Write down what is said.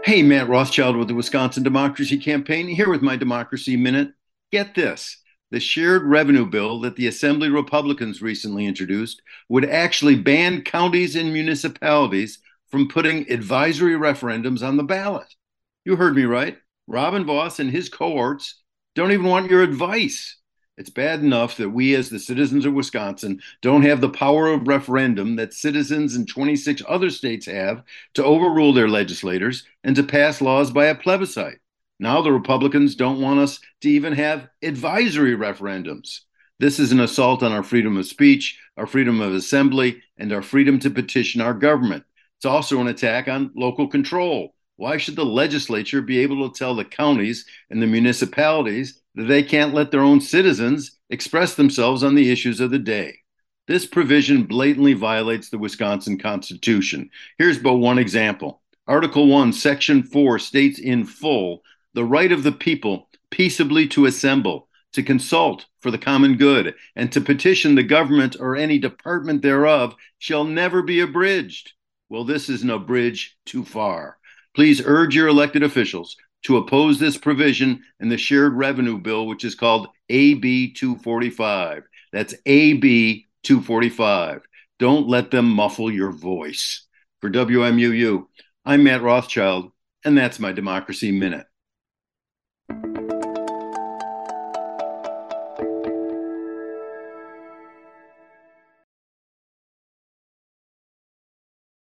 Hey, Matt Rothschild with the Wisconsin Democracy Campaign, here with my Democracy Minute. Get this, the shared revenue bill that the Assembly Republicans recently introduced would actually ban counties and municipalities from putting advisory referendums on the ballot. You heard me right. Robin Vos and his cohorts don't even want your advice. It's bad enough that we, as the citizens of Wisconsin, don't have the power of referendum that citizens in 26 other states have to overrule their legislators and to pass laws by a plebiscite. Now the Republicans don't want us to even have advisory referendums. This is an assault on our freedom of speech, our freedom of assembly, and our freedom to petition our government. It's also an attack on local control. Why should the legislature be able to tell the counties and the municipalities that they can't let their own citizens express themselves on the issues of the day? This provision blatantly violates the Wisconsin Constitution. Here's but one example. Article 1, Section 4 states in full the right of the people peaceably to assemble, to consult for the common good, and to petition the government or any department thereof shall never be abridged. Well, this isn't a bridge too far. Please urge your elected officials to oppose this provision in the shared revenue bill, which is called AB 245. That's AB 245. Don't let them muffle your voice. For WMUU, I'm Matt Rothschild, and that's my Democracy Minute.